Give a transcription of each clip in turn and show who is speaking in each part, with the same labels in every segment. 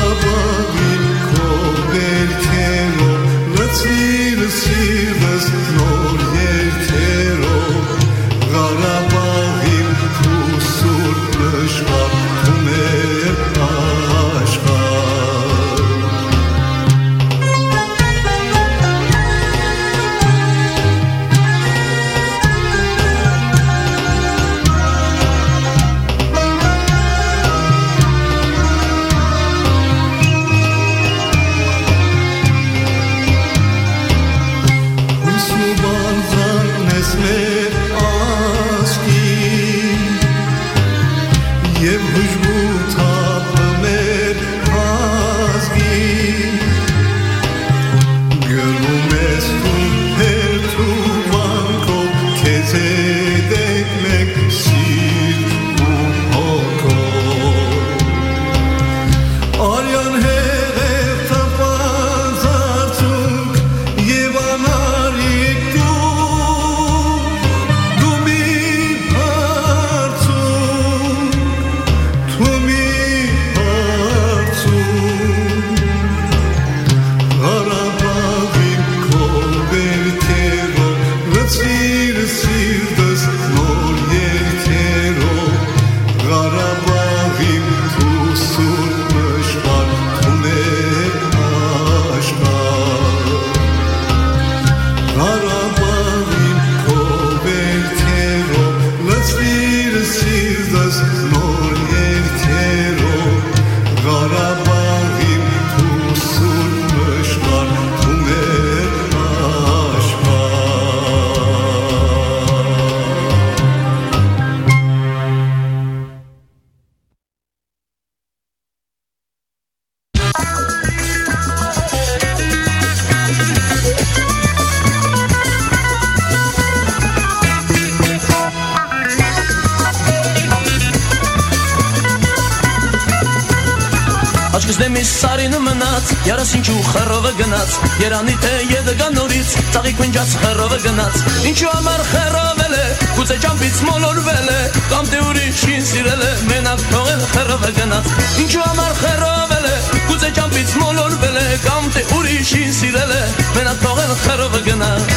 Speaker 1: Yaras ինչու խռովը գնաց Երանի թե եդգա նորից Ծաղի քունջաց խռովը գնաց Ինչու համար խռովել է Գուցե ճամպից մոլորվել է Կամ թե ուրիշին սիրել է Մենակ թողել խռովը գնաց Ինչու համար խռովել է Գուցե ճամպից մոլորվել է Կամ թե ուրիշին սիրել է Մենակ թողել խռովը գնաց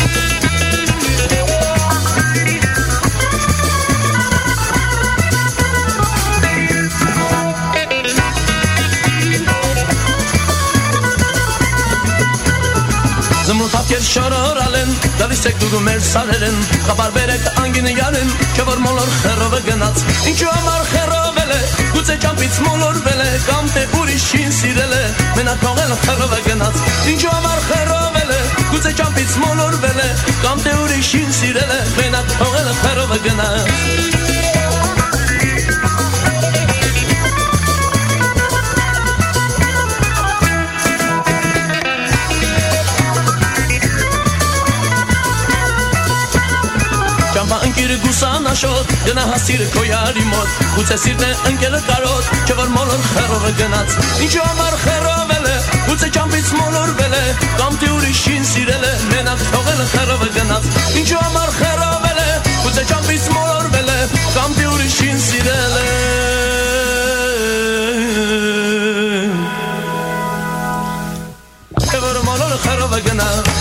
Speaker 1: Զմրութապկեր շորորալ են, դալիս եք դուգում էր սարեր են Խաբարբեր եք անգին յարեն, չէ որ մոլոր խերով է գնաց Ինչու համար խերովել է, գուցե ճամպից մոլորվել է Կամ թե ուրիշին սիրել է, մենակ թողել խերով է գնաց Ինչու համար խերովել է, գուցե ճամպից մոլորվել է Կամ թե ուրիշին սիրել է, մենակ թողել խերով է գնաց Ընկիր գուսանաշոտ, գնա հասիր քո յարի մոտ Գուցե սիրտ է ընկելը կարոտ, չէ որ մոլոր խերով է գնաց Ինչու համար խերովել է, գուցե ճամպից մոլորվել է Կամ թե ուրիշին սիրել է, մենակ թողել խերով է գնաց Ինչու համար խերովել է, գուցե ճամպից մոլորվել է Կամ թե ուրիշին սիրել է Չէ որ մոլոր խերով է գնաց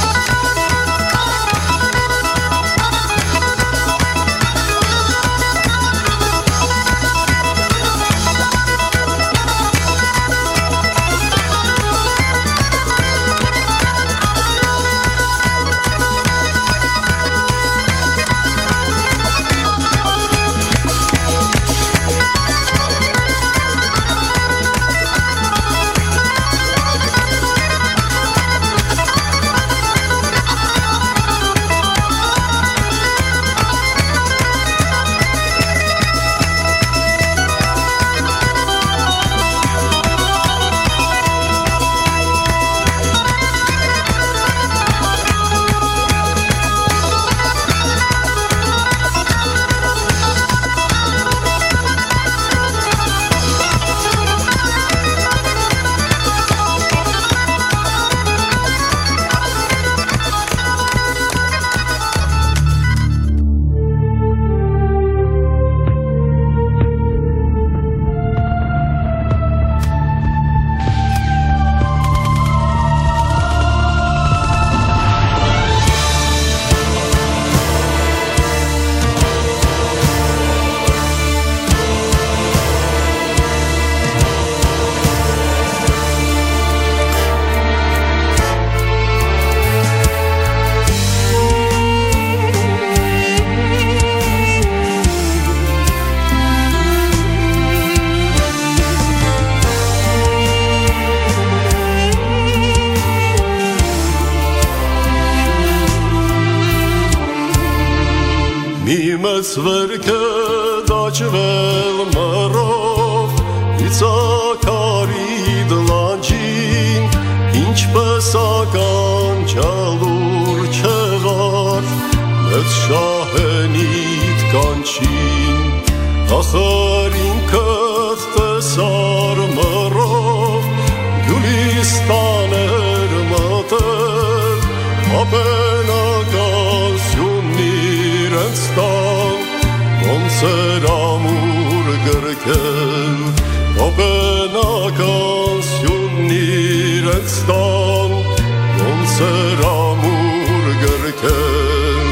Speaker 2: վերք է դաջվել մռով իցակարի դլանջին ինչպես ականջալուր չեղար մեծ շահենիդ կանչին ախր ինքդ տեսար մռով գյուլիստաներ մտել ապենական սյունն իրենց տան ոնց էր ամուր գրկել ապենական սյունն իրենց տան ոնց էր ամուր գրկել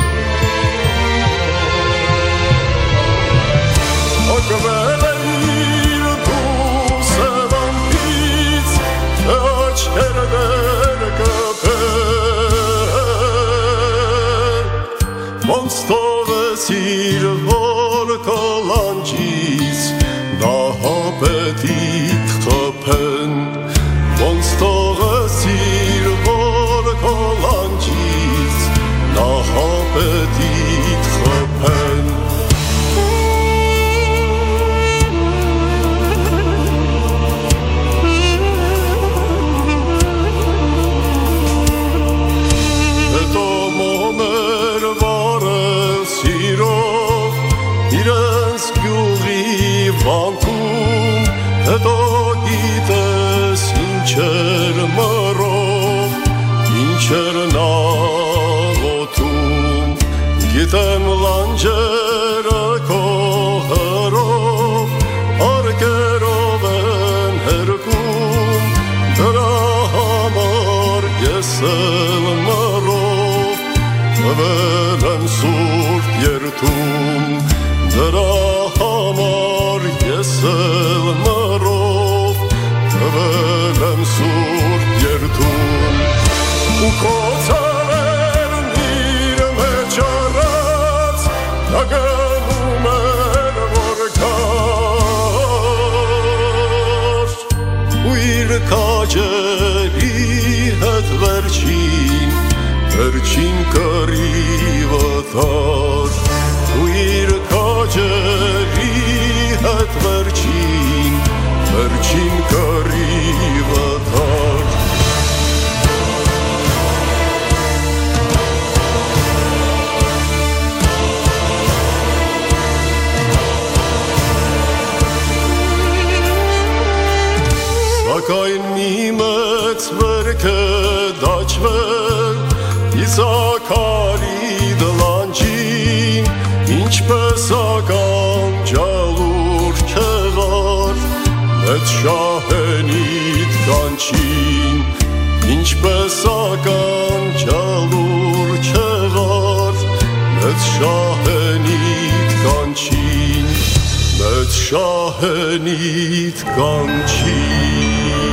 Speaker 2: ակվել էր իր դու սևանքից աչքեր դեր կպել ոնց թողեցիր որ կոլանջից դահապետիդ խփեն ոնց թողեցիր որ կոլանջից դահապետիդ խփեն Վանքում հետո գիտես ինչեր մռով ինչեր նաղոթում գիտեմ լանջերը քո հրով արկերով են հերկում դրա համար ես էլ մռով տվել եմ սուրբ երթում դրա համար ես էլ մռով տվել եմ սուրբ երթում ու քո ցավերն իր մեջ առած դագնում էր որքար ու իր քաջերի հետ վերջին կռիվը տար ու իր քաջերի հետ վերջին կռիվը տար Սակայն մի մեծ վերք է դաջվել Իսակարի դլանջին ինչպես ականջալուր չեղար մեծ շահենիդ կանչին ինչպես ականջալուր չեղար մեծ շահենիդ կանչին մեծ շահենիդ կանչին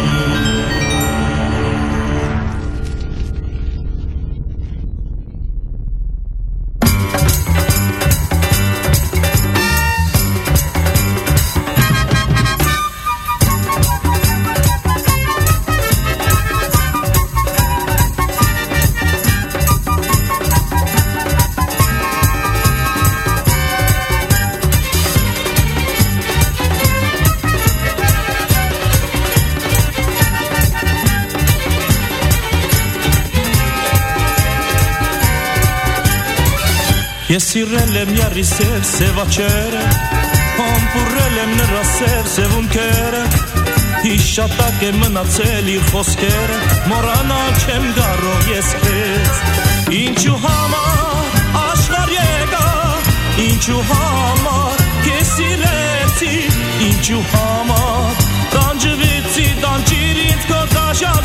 Speaker 3: Ես սիրել եմ յարի սև սևաչերը Համպուրել եմ նրա սև սևունքերը Հիշատակ է մնացել իր խոսքերը Մոռանալ չեմ կարող ես քեզ Ինչու համար աշխարհ եկա Ինչու համար քեզ սիրեցի Ինչու համար տանջվեցի տանջիր ինձ քո դաշար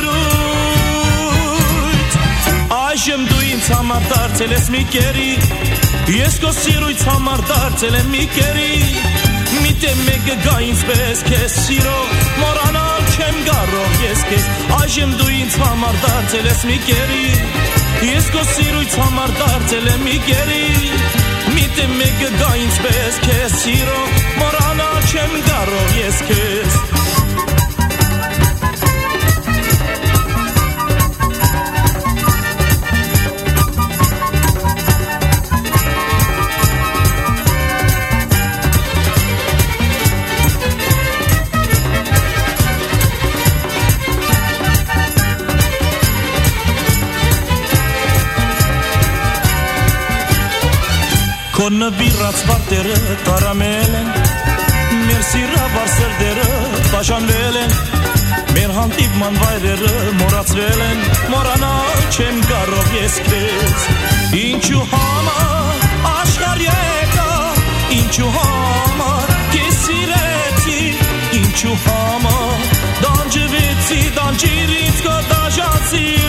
Speaker 3: սիրույթ Այժմ դու ինձ համար դարձել ես մի կերի Ես քո սիրույթ համար դարձել եմ մի կերի Միտե մեկը գա ինձպես քեզ սիրո Մոռանալ չեմ կարող ես քեզ Այժմ դու ինձ համար դարձել ես մի կերի Ես քո սիրույթ համար դարձել եմ մի կերի Միտե մեկը գա ինձպես քեզ սիրո Մոռանալ չեմ կարող ես քեզ Նվիրած վարտերը տարամել են Մեր սիրավար սրդերը բաժանվել են Մեր հանդիպման վայրերը մոռացվել են Մոռանալ չեմ կարող ես քեզ Ինչու համար աշխարհ եկա Ինչու համար քեզ սիրեցի Ինչու համար դանջվեցի դանջիրից քո դաժան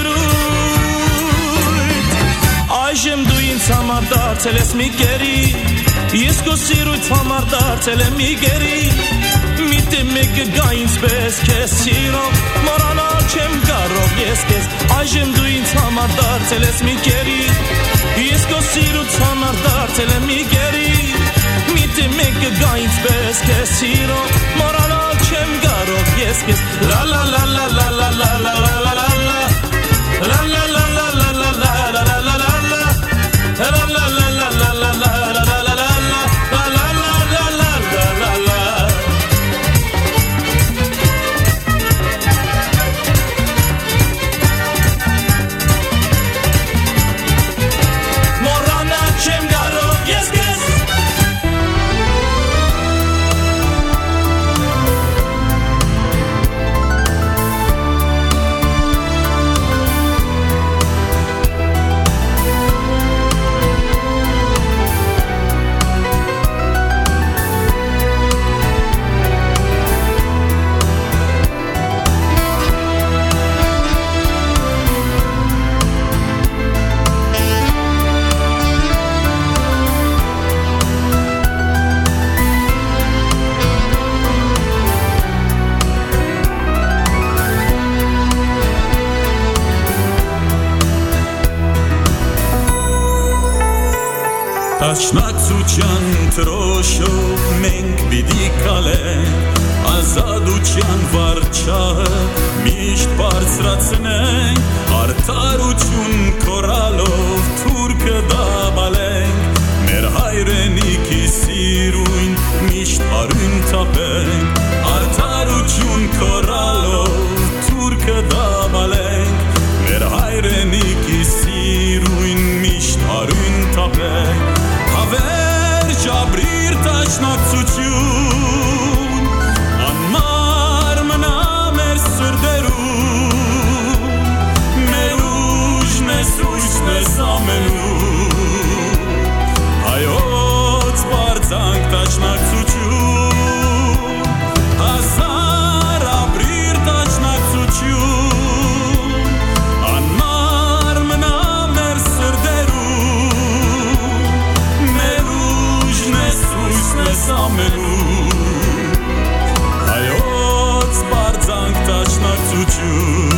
Speaker 3: սիրույթ Այժմ դու ինձ համար դարձել ես մի կերի Ես քո սիրույթ համար դարձել եմ մի գերի Միտե մեկը գա ինձպես քեզ սիրով Մոռանալ չեմ կարող ես քեզ Այժմ դու ինձ համար դարձել ես մի կերի Ես քո սիրույթ համար դարձել եմ մի գերի Միտե մեկը գա ինձպես քեզ սիրով Մոռանալ չեմ կարող ես քեզ La la la la la la la la la la la La la la la la la la la la la La la la la la la la la la la la Տաշնակցության տրոշով մենք պիտի կալենք Ազատության վարչահը միշտ բարձրացնենք Արդարություն կորալով թուրքը դաբալենք Մեր հայրենիքի սիրույն միշտ արյուն թափենք Արդարություն կորալով թուրքը դաբալենք Մեր հայրենիքի սիրույն միշտ արյուն թափենք Հավերժ ապրիր տաշնակցություն Անմար մնա մեր սրդերում Մեր ուժն ես ույսն ես ամենում Հայոց բարձանք տաշնակցություն Հազար ապրիր տաշնակցություն Անմար մնա մեր սրդերում Մեր ուժն ես ույսն ես ամենում Հայոց բարձանք տաշնակցություն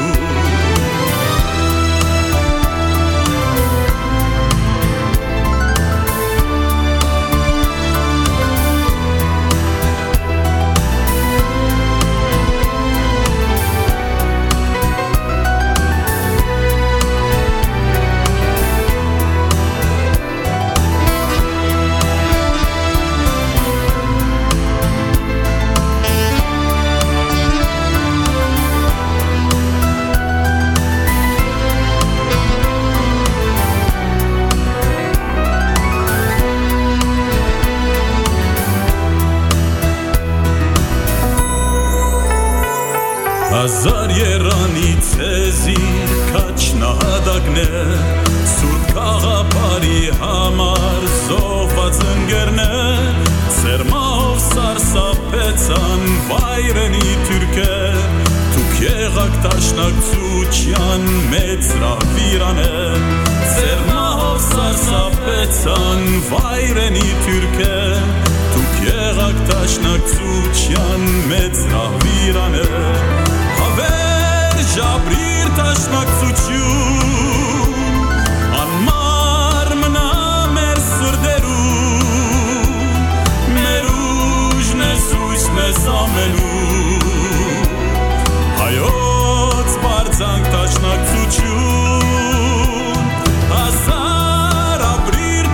Speaker 3: Հազար երանից եզիր կաչ նահադագներ Սուրբ կաղապարի համար զոհված ընկերներ Սերմահով սարսափեցան վայրենի թուրքեր Դուք եղաք տաշնակցության մեծ ռահվիրաներ Սերմահով սարսափեցան վայրենի թուրքեր Դուք եղաք տաշնակցության մեծ ռահվիրաներ Հավերժ ապրիր տաշնակցություն Անմար մնա մեր սրդերում Մեր ուժն ես ույսն ես ամենում Հայոց բարձանք տաշնակցություն Հազար ապրիր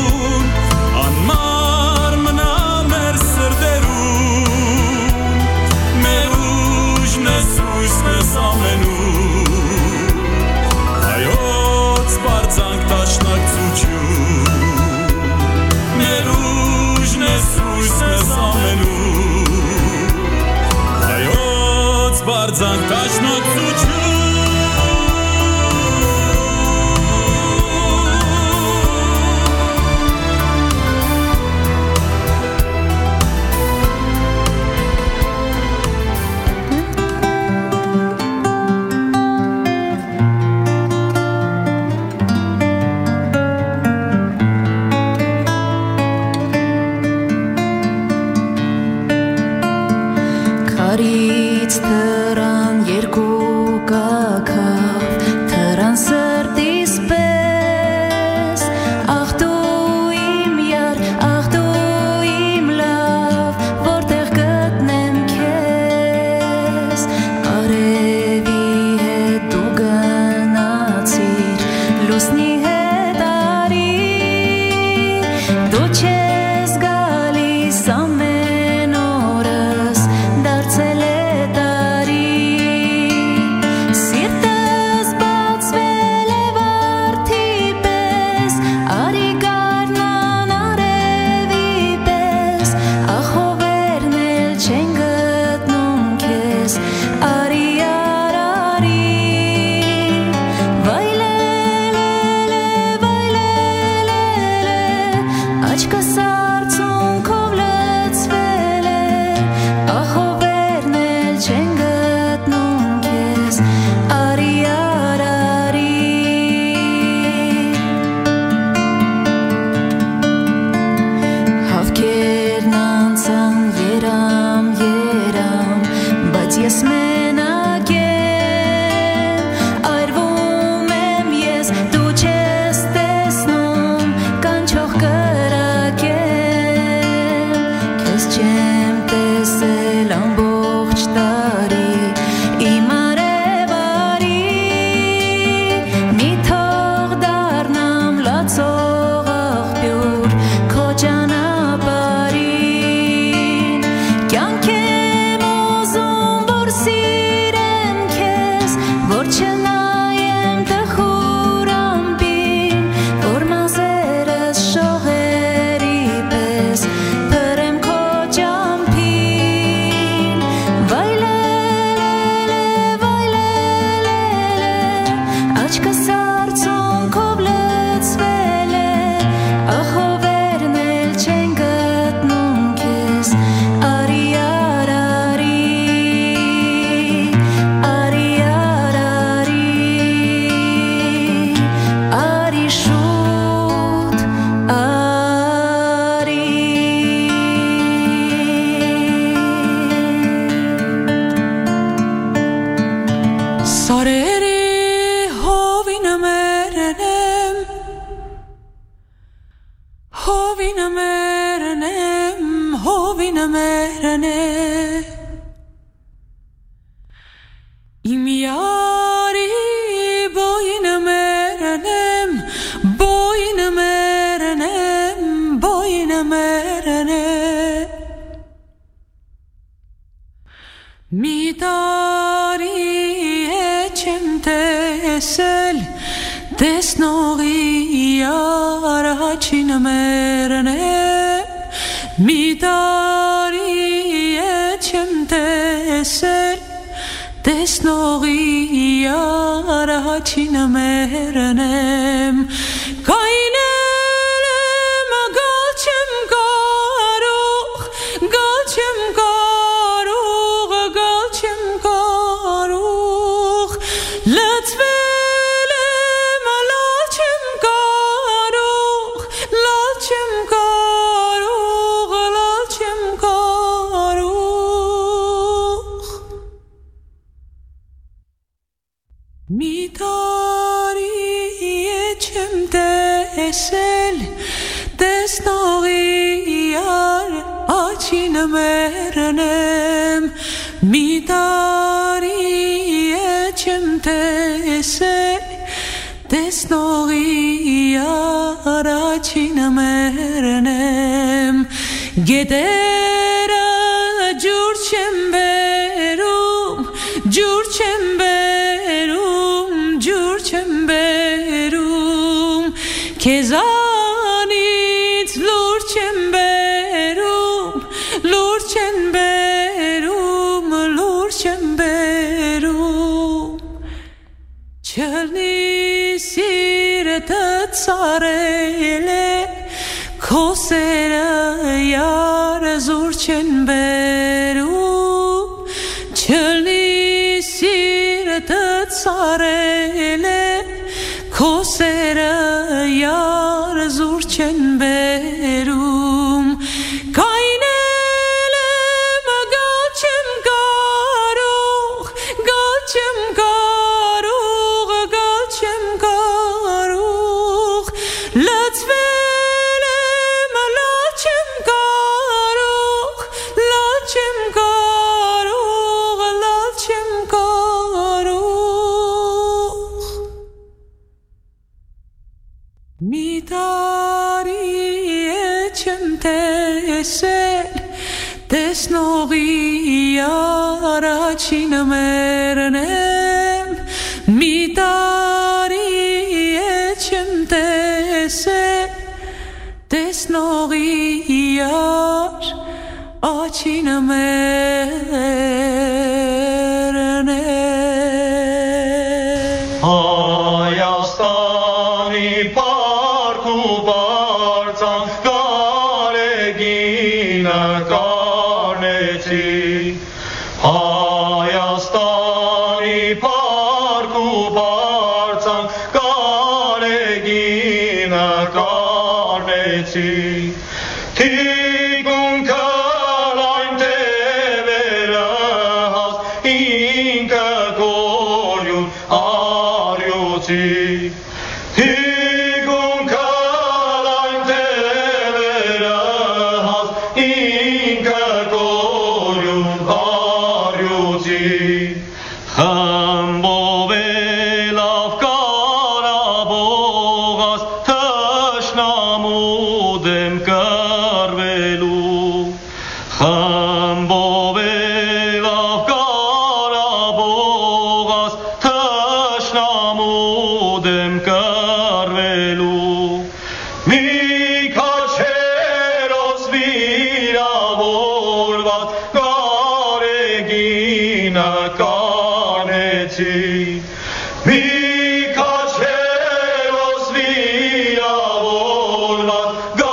Speaker 3: տաշնակցություն Անմար մնա մեր սրդերում արձանք տաշնակցություն
Speaker 4: Lurchen berum, lurchen berum Չլնի սիրտը ծարել է քո սերը յարզուր չեն բերում Չլնի սիրտը ծարել է քո սերը յարզուր չեն բերում Կայնել եմ գալ չեմ կարող գալ չեմ կարող գալ չեմ կարող լացվել եմ լալ չեմ կարող լալ չեմ կարող լալ չեմ կարող մի տարի չեմ տեսել տեսնողի առաջին մերն եմ մի տարի չեմ տեսել տեսնողի առաջին մերն եմ
Speaker 2: Հայաստանի պարկ ու բարձան կարեգինը կանեցի Հայաստանի պարկ ու բարձան կարեգինը կանեցի Թիկունքը լայն տևերը հաս ինքը գորյուն արյուծի Թիկունքը լայն տևերը հաս ինքը գորյուն արյուծի Խմբով լավ կարաբողաս թշնամու դեմ կռվելու Խմբով լավ կարաբողաս թշնամու դեմ կռվելու Մի քաչերոս վիրավորված կարեգինը կանեցի Մի քաչերոս վիրավորված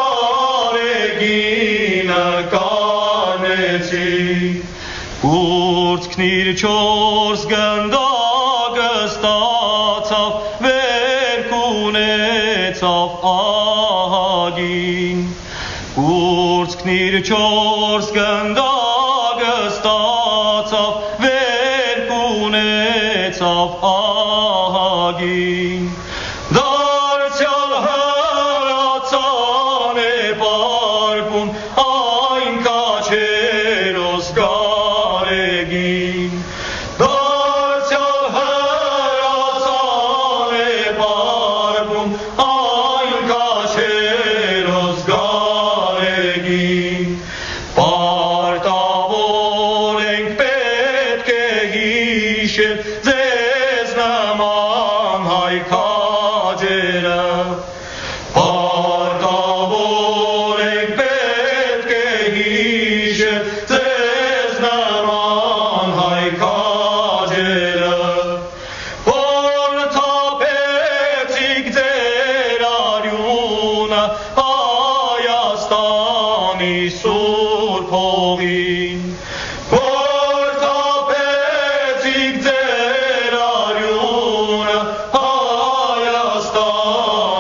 Speaker 2: կարեգինը կանեցի Ուրցքն իր չորս գնդակը ստացավ վերք ունեցավ ահագին Ուրցքն իր չորս գնդակը ստացավ վերք ունեցավ ահագին Դարձյալ հրացան է պարվում այն քաչերոս կարեգին Դարձյալ հրացան է պարվում այն քաչերոս կարեգին Պարտավոր ենք պետք է հիշել ձեզ նման հայ քաջերը Պարտավոր ենք պետք է հիշել ձեզ նման հայ քաջերը Որ թափեցիք ձեր արյունը Հայաստանի սուրբ հողին Որ թափեցիք ձեր արյունը Հայաստանի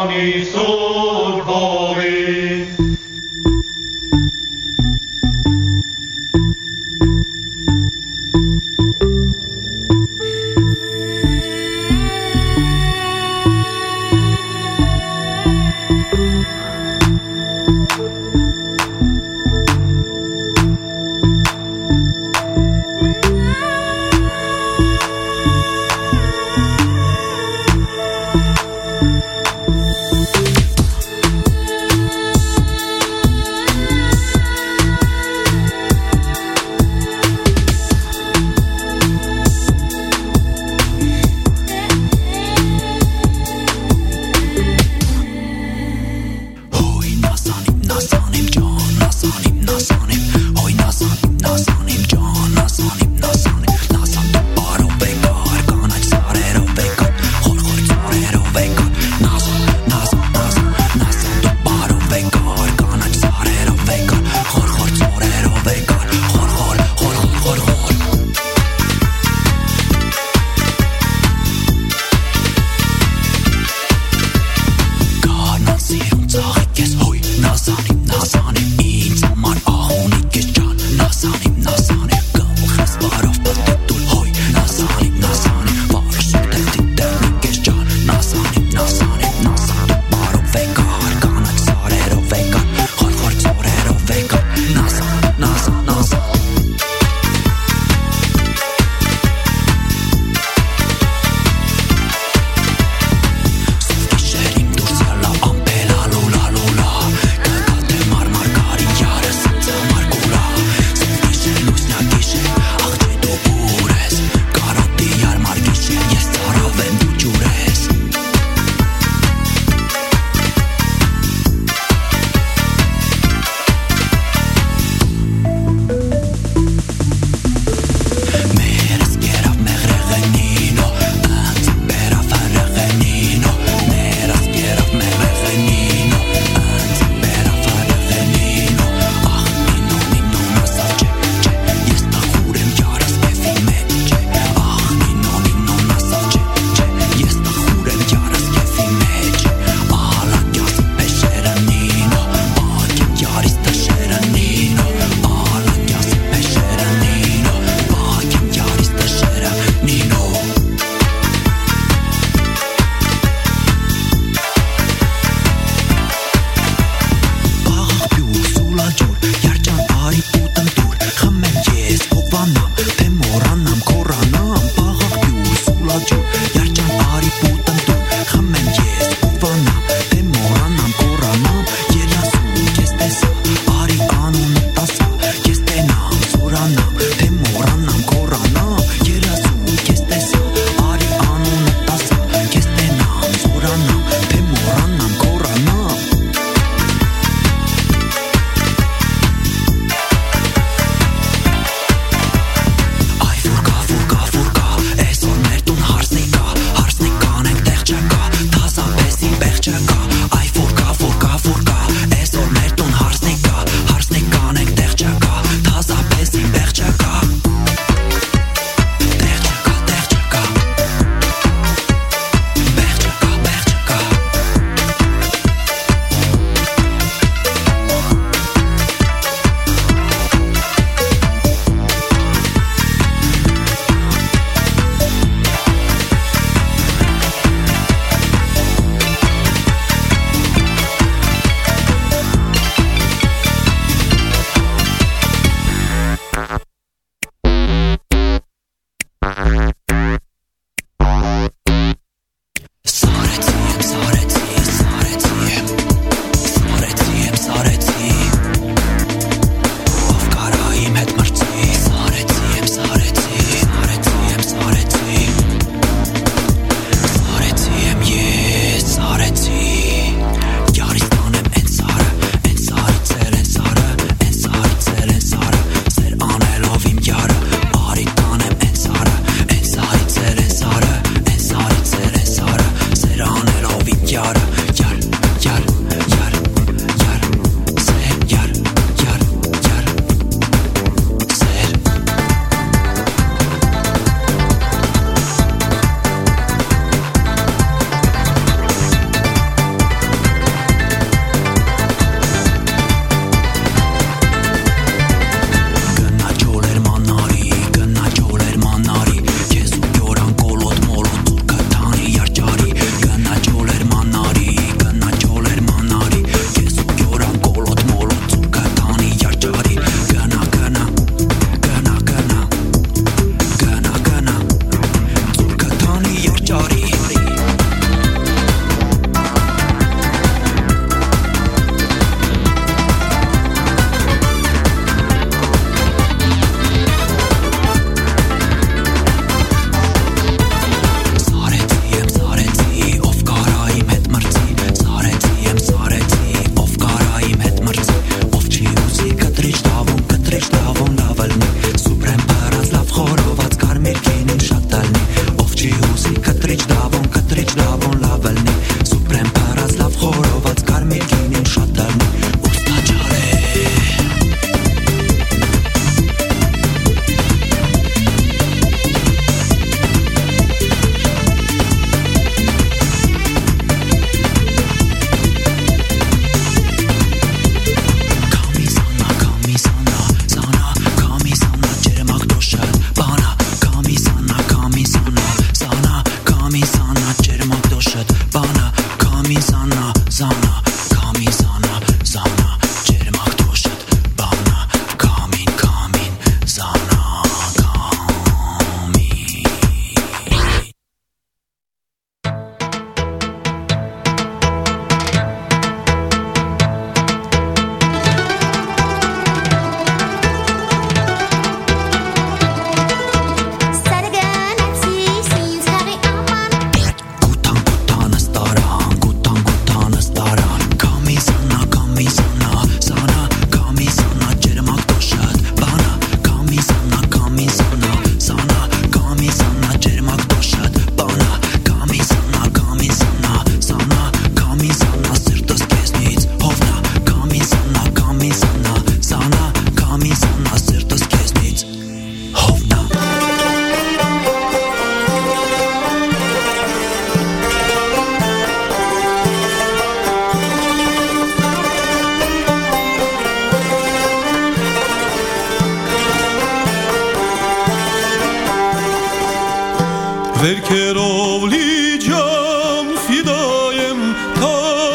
Speaker 2: Վերքերով լի ջան ֆիդայեմ թա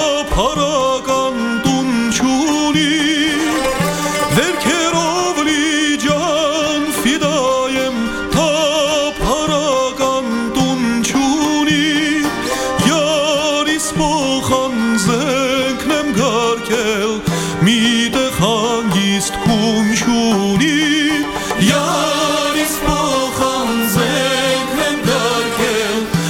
Speaker 2: փարական տուն չունի Վերքերով լի ջան ֆիդայեմ թա փարական տուն չունի Յարիս փոխան զենքնեմ գարկել մի տեղ հանգիստ քուն չունի Յարիս փոխան զենքնեմ գարկել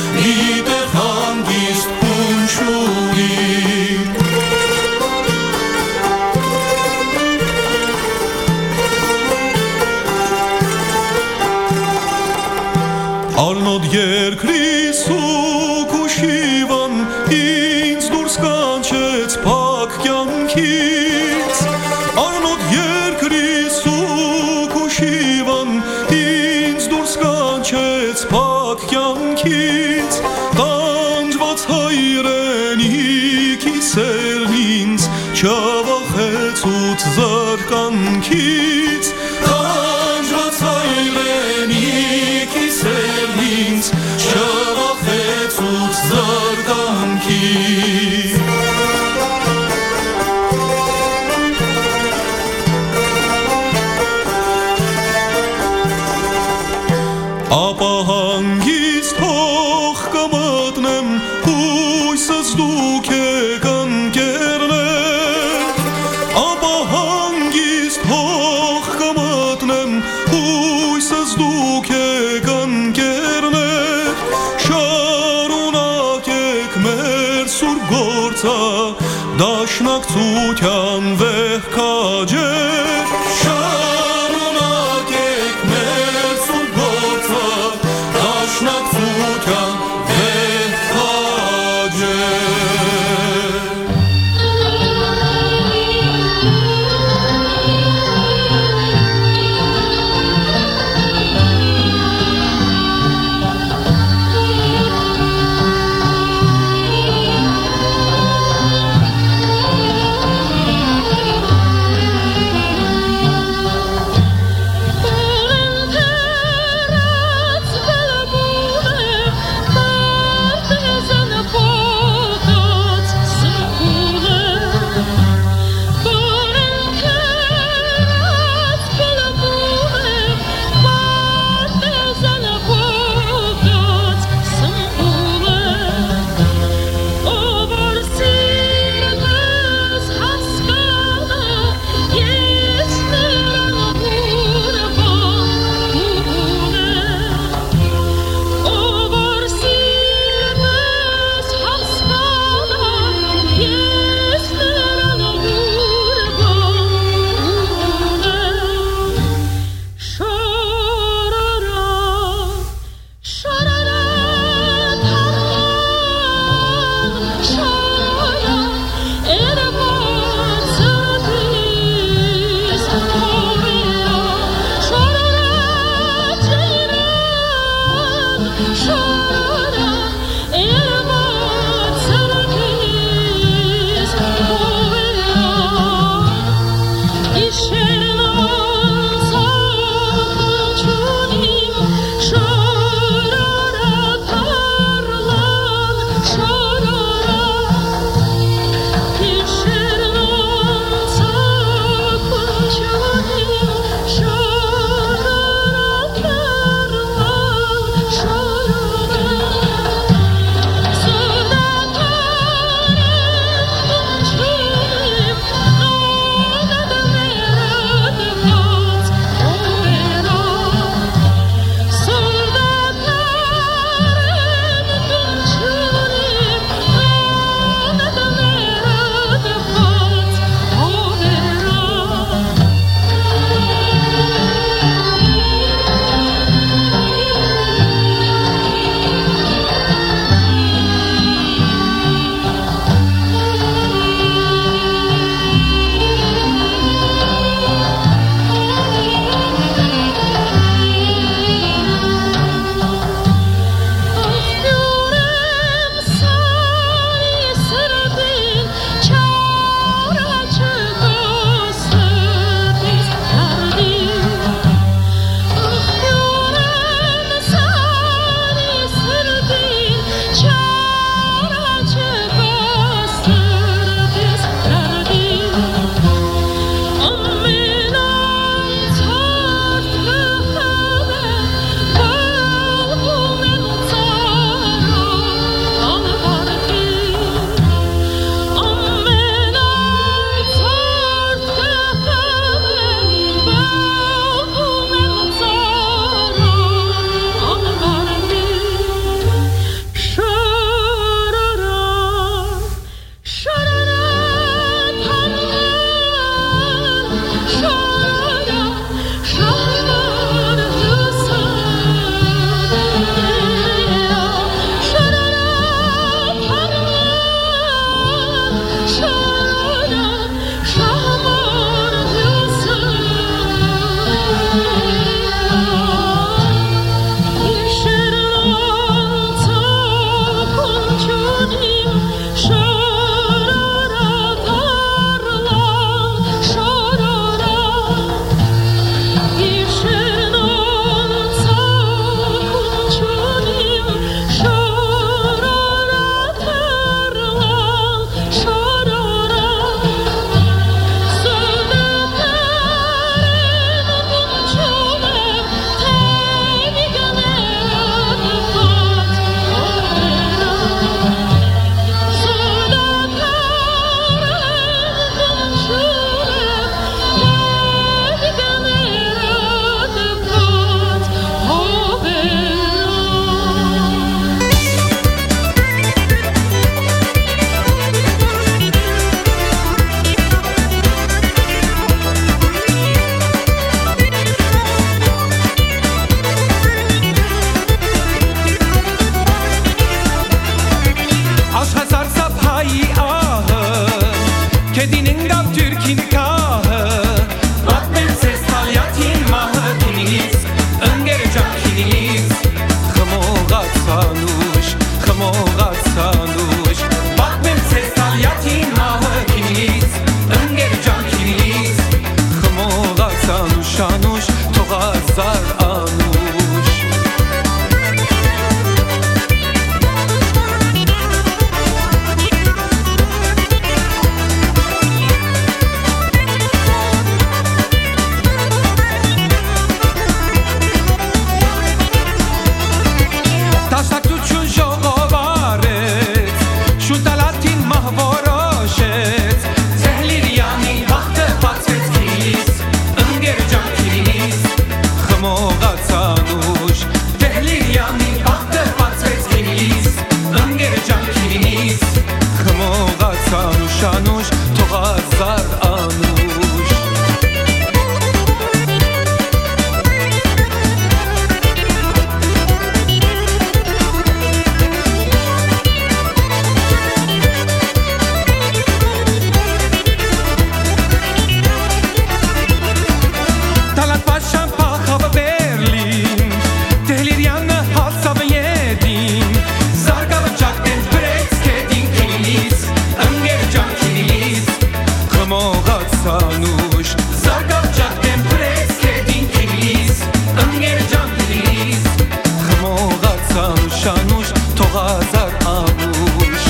Speaker 2: Arnold Yerkri sukushivan ins durskanchets pak yankits Arnold Yerkri sukushivan ins durskanchets pak yankits Tanjvats hayreni kiserlins chavachets ut zarkankits Tanjvats hayreni kiserlins chavachets ut zarkankits Ապահանգիստ հող կմատնեմ հույսս դուք եկան կերներ Ապահանգիստ հող կմատնեմ հույսս դուք եկան կերներ Շարունակեք մեր սուրբ գործը դաշնակցության վեհ քաջեր Շարունակեք մեր սուրբ գործը դաշնակցության վեհ քաջեր խմողացանուշ խմողացանուշ
Speaker 5: Պատմեմ ձեզ Տալյաթին մահքից ընկեր ջանքից
Speaker 2: խմողացանուշ անուշ թողազար անուշ Շանուշ թողազար անուշ Տալատված շամպախավ Բերլին Դելիրյանը հասավ եդին Զարգավ ճակտեն բրեց կետին կինից խմողացանուշ
Speaker 5: Զարգավ ճակտեն բրեց կետին կինից ընկեր ջանքից
Speaker 2: խմողացանուշ անուշ թողազար անուշ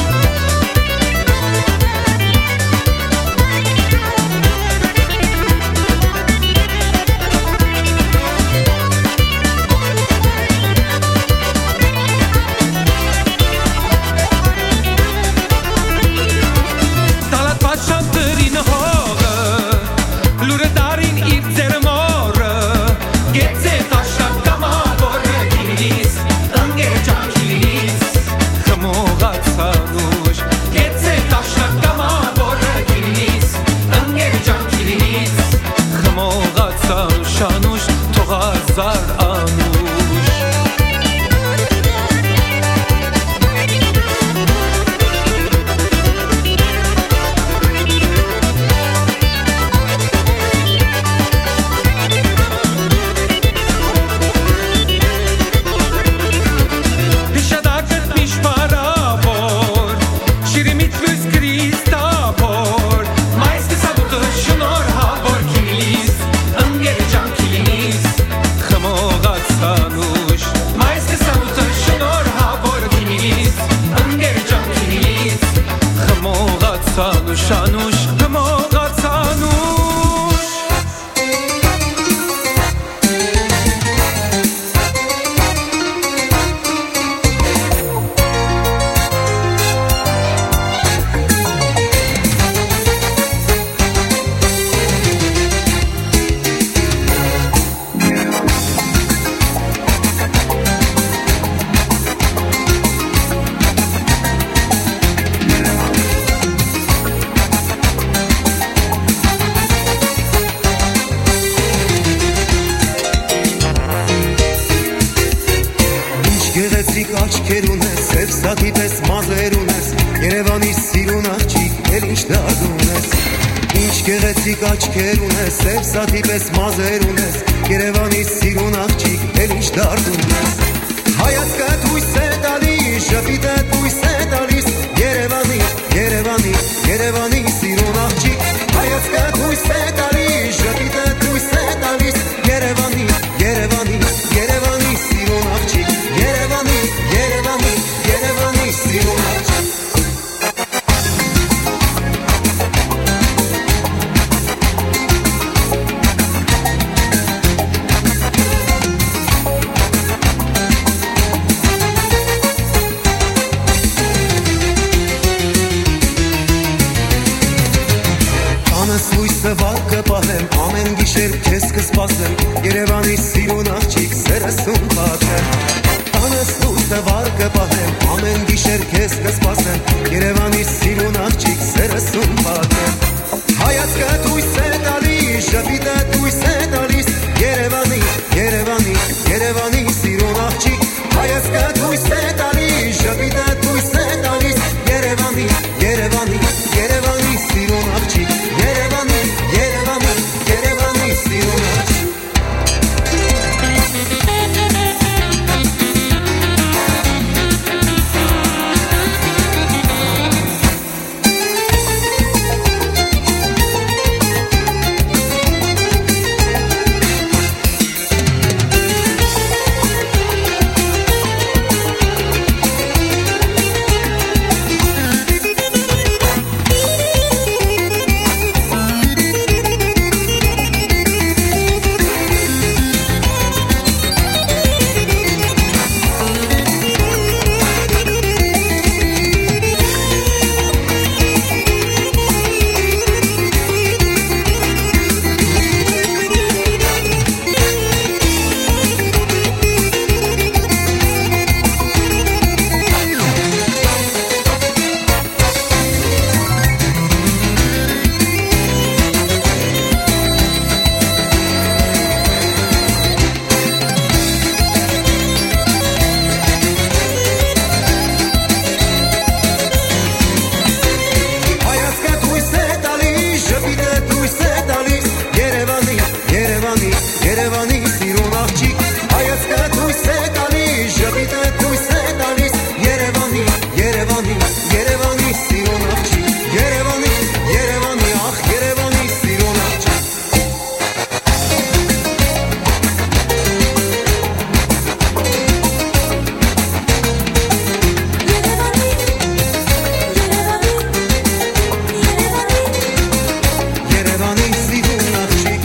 Speaker 2: Շանուշ թողազար անուշ Հիշադակըտ միշպարավոր Շիրիմիտ վыз կրիստավոր Մայս կսաբուտը շնոր հավոր կինիլիս խմողացանուշ
Speaker 5: Մայս կսաբուտը շնոր հավոր կինիլիս ընկեր ջանքից
Speaker 2: խմողացանուշ անուշ խմողացանուշ
Speaker 6: Գեղեցիկ աչքեր ունես, սև սաթի պես մազեր ունես, Երևանի սիրուն աղջիկ, էլ ինչ դարդուն ես։ Ինչ գեղեցիկ աչքեր ունես, սև սաթի պես մազեր ունես, Երևանի սիրուն աղջիկ, էլ ինչ դարդուն ես։ Հայացքդ հույս է տալիս, շփիտդ հույս է տալիս, Երևանի, Երևանի, Երևանի սիրուն աղջիկ, Հայացքդ հույս է տալիս, շփիտդ հույս է տալիս, Երևանի, Երևանի, Երևանի սիրուն աղջիկ, Երևանի, Երևանի, Երևանի սիրուն աղջիկ Լույսը վարկը պահեմ, ամեն գիշեր քեզ կսպասեմ, Երևանի սիրուն աղջիկ, սերսում պատեմ։ Տանս լույսը վարկը պահեմ, ամեն գիշեր քեզ կսպասեմ, Երևանի սիրուն աղջիկ, սերսում պատեմ։ Հայացքդ հույս է տալիս, շփիտդ հույս է տալիս, Երևանի, Երևանի, Երևանի սիրուն աղջիկ, Հայացքդ հույս է տալիս, շփիտդ հույս է տալիս, Երևանի, Երևանի, Երևանի սիրուն աղջիկ, Երևանի, Երևանի, Երևանի սիրուն աղջիկ սիրտդ հույս է տալիս Երևանի, Երևանի, Երևանի սիրուն աղջիկ Երևանի, Երևանի, ախ Երևանի սիրուն աղջիկ Երևանի սիրուն աղջիկ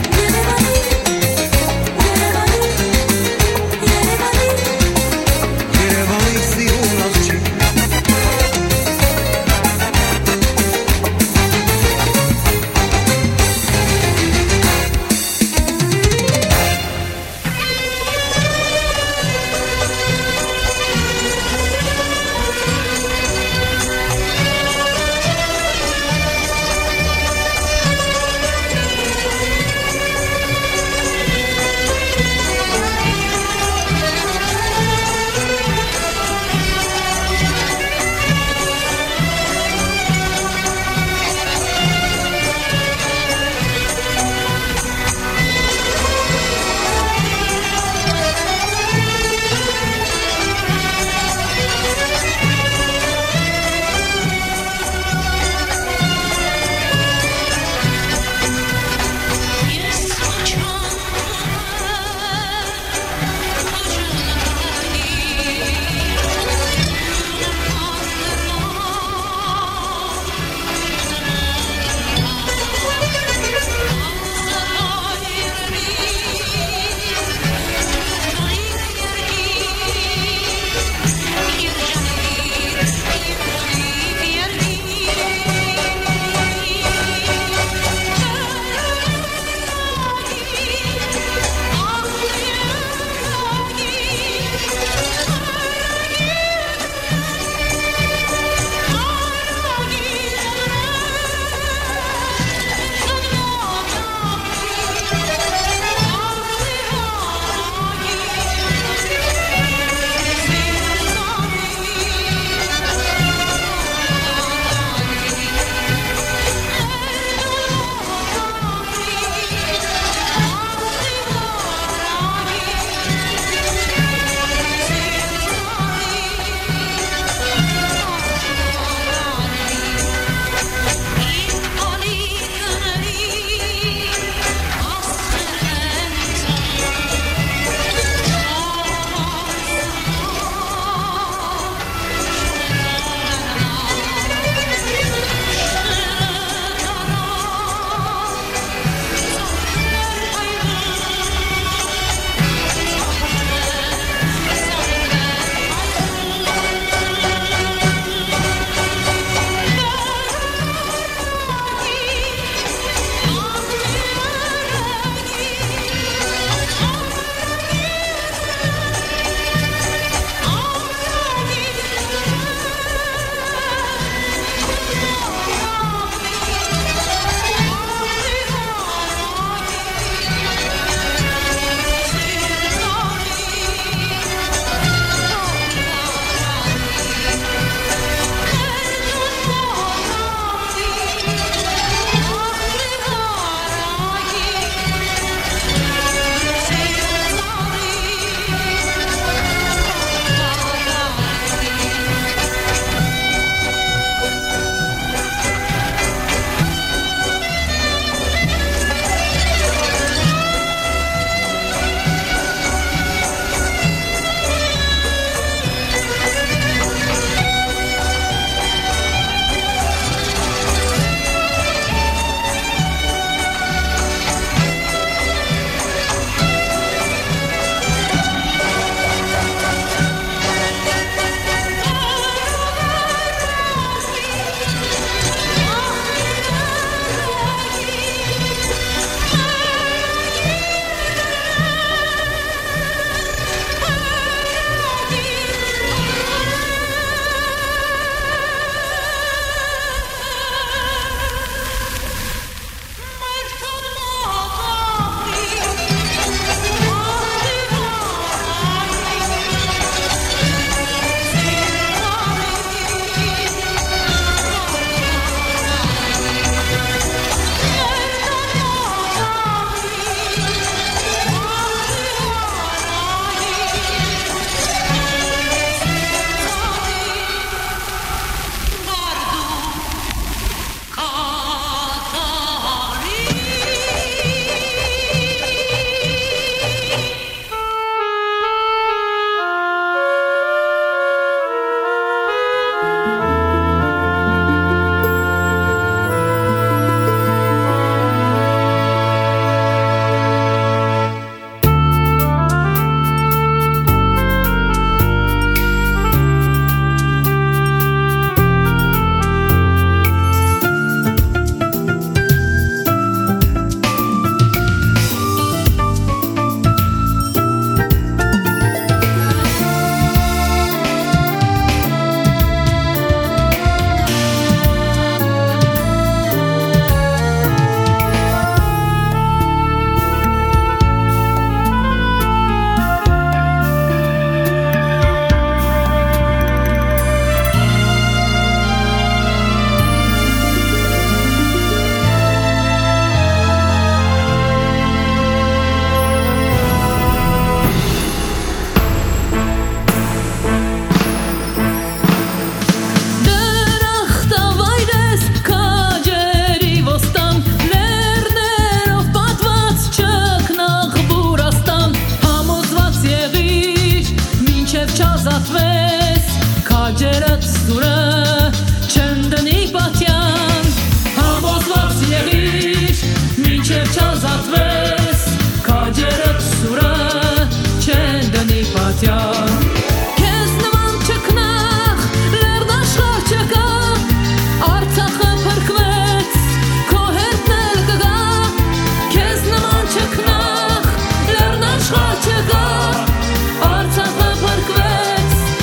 Speaker 4: ազատվես քաջերը